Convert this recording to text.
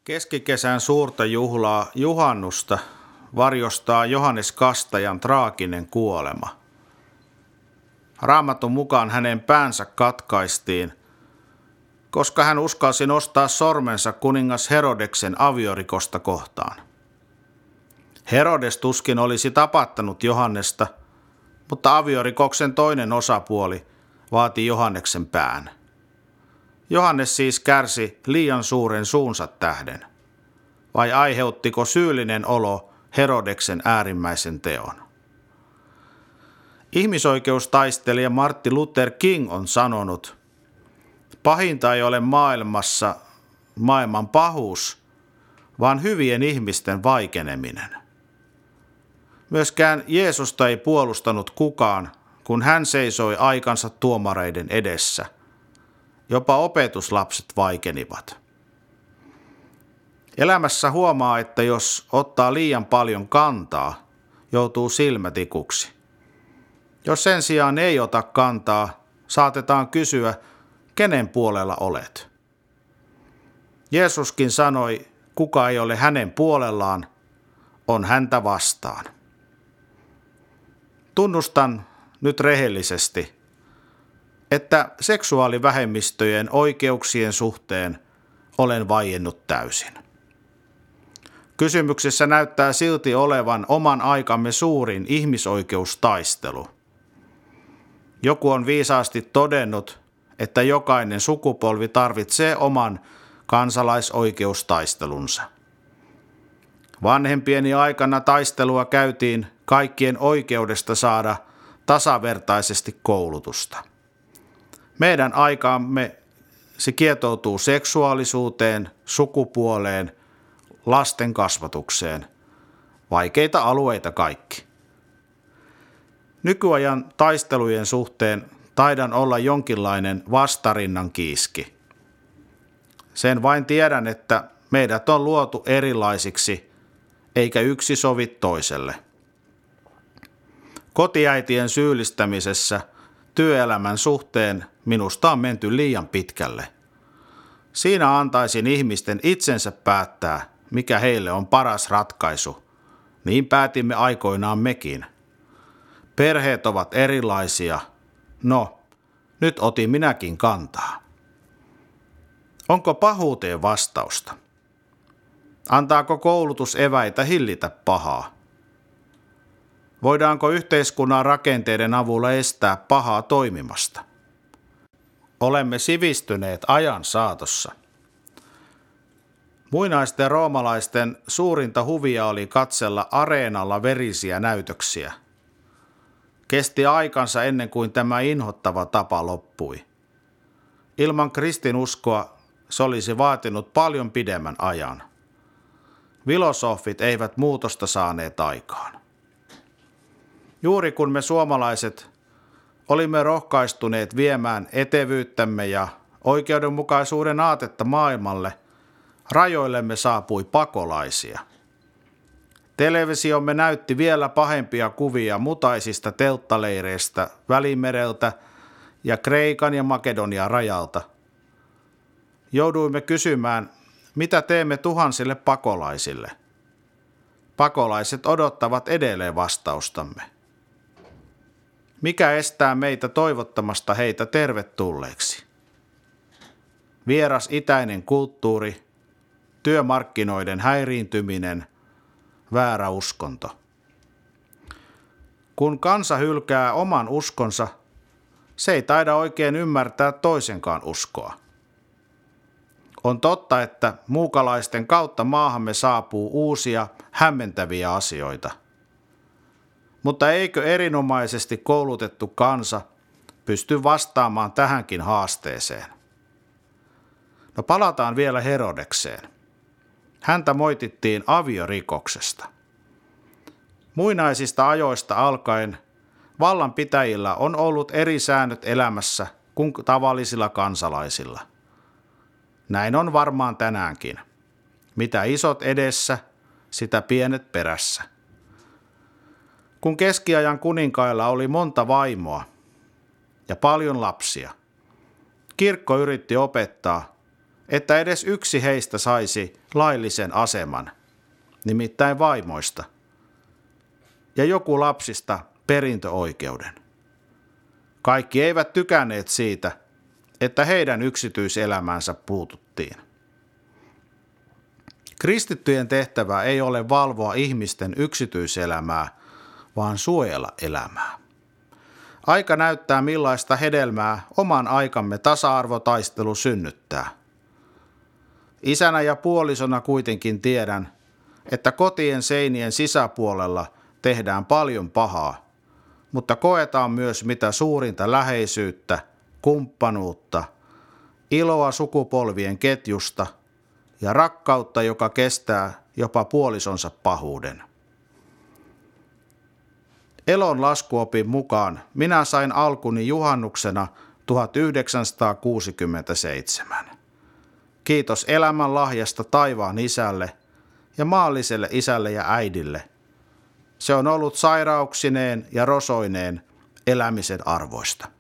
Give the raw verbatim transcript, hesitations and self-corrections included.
Keskikesän suurta juhlaa juhannusta varjostaa Johannes Kastajan traaginen kuolema. Raamatun mukaan hänen päänsä katkaistiin, koska hän uskalsi nostaa sormensa kuningas Herodeksen aviorikosta kohtaan. Herodes tuskin olisi tapattanut Johannesta, mutta aviorikoksen toinen osapuoli vaati Johanneksen pään. Johannes siis kärsi liian suuren suunsa tähden. Vai aiheuttiko syyllinen olo Herodeksen äärimmäisen teon? Ihmisoikeustaistelija Martin Luther King on sanonut, pahinta ei ole maailmassa maailman pahuus, vaan hyvien ihmisten vaikeneminen. Myöskään Jeesusta ei puolustanut kukaan, kun hän seisoi aikansa tuomareiden edessä. Jopa opetuslapset vaikenivat. Elämässä huomaa, että jos ottaa liian paljon kantaa, joutuu silmätikuksi. Jos sen sijaan ei ota kantaa, saatetaan kysyä, kenen puolella olet. Jeesuskin sanoi, kuka ei ole hänen puolellaan, on häntä vastaan. Tunnustan nyt rehellisesti, että seksuaalivähemmistöjen oikeuksien suhteen olen vaiennut täysin. Kysymyksessä näyttää silti olevan oman aikamme suurin ihmisoikeustaistelu. Joku on viisaasti todennut, että jokainen sukupolvi tarvitsee oman kansalaisoikeustaistelunsa. Vanhempieni aikana taistelua käytiin kaikkien oikeudesta saada tasavertaisesti koulutusta. Meidän aikaamme se kietoutuu seksuaalisuuteen, sukupuoleen, lasten kasvatukseen. Vaikeita alueita kaikki. Nykyajan taistelujen suhteen taidan olla jonkinlainen vastarinnan kiiski. Sen vain tiedän, että meidät on luotu erilaisiksi, eikä yksi sovi toiselle. Kotiäitien syyllistämisessä työelämän suhteen minusta on menty liian pitkälle. Siinä antaisin ihmisten itsensä päättää, mikä heille on paras ratkaisu. Niin päätimme aikoinaan mekin. Perheet ovat erilaisia. No, nyt otin minäkin kantaa. Onko pahuuteen vastausta? Antaako koulutus eväitä hillitä pahaa? Voidaanko yhteiskunnan rakenteiden avulla estää pahaa toimimasta? Olemme sivistyneet ajan saatossa. Muinaisten roomalaisten suurinta huvia oli katsella areenalla verisiä näytöksiä. Kesti aikansa ennen kuin tämä inhottava tapa loppui. Ilman kristinuskoa se olisi vaatinut paljon pidemmän ajan. Filosofit eivät muutosta saaneet aikaan. Juuri kun me suomalaiset olimme rohkaistuneet viemään etevyyttämme ja oikeudenmukaisuuden aatetta maailmalle, rajoillemme saapui pakolaisia. Televisiomme näytti vielä pahempia kuvia mutaisista telttaleireistä Välimereltä ja Kreikan ja Makedonian rajalta. Jouduimme kysymään, mitä teemme tuhansille pakolaisille. Pakolaiset odottavat edelleen vastaustamme. Mikä estää meitä toivottamasta heitä tervetulleeksi? Vieras itäinen kulttuuri, työmarkkinoiden häiriintyminen, väärä uskonto. Kun kansa hylkää oman uskonsa, se ei taida oikein ymmärtää toisenkaan uskoa. On totta, että muukalaisten kautta maahamme saapuu uusia, hämmentäviä asioita. Mutta eikö erinomaisesti koulutettu kansa pysty vastaamaan tähänkin haasteeseen? No palataan vielä Herodekseen. Häntä moitittiin aviorikoksesta. Muinaisista ajoista alkaen vallanpitäjillä on ollut eri säännöt elämässä kuin tavallisilla kansalaisilla. Näin on varmaan tänäänkin. Mitä isot edessä, sitä pienet perässä. Kun keskiajan kuninkailla oli monta vaimoa ja paljon lapsia, kirkko yritti opettaa, että edes yksi heistä saisi laillisen aseman, nimittäin vaimoista, ja joku lapsista perintöoikeuden. Kaikki eivät tykänneet siitä, että heidän yksityiselämäänsä puututtiin. Kristittyjen tehtävä ei ole valvoa ihmisten yksityiselämää, vaan suojella elämää. Aika näyttää, millaista hedelmää oman aikamme tasa-arvotaistelu synnyttää. Isänä ja puolisona kuitenkin tiedän, että kotien seinien sisäpuolella tehdään paljon pahaa, mutta koetaan myös mitä suurinta läheisyyttä, kumppanuutta, iloa sukupolvien ketjusta ja rakkautta, joka kestää jopa puolisonsa pahuuden. Elon laskuopin mukaan minä sain alkuni juhannuksena tuhatyhdeksänsataakuusikymmentäseitsemän. Kiitos elämän lahjasta taivaan isälle ja maalliselle isälle ja äidille. Se on ollut sairauksineen ja rosoineen elämisen arvoista.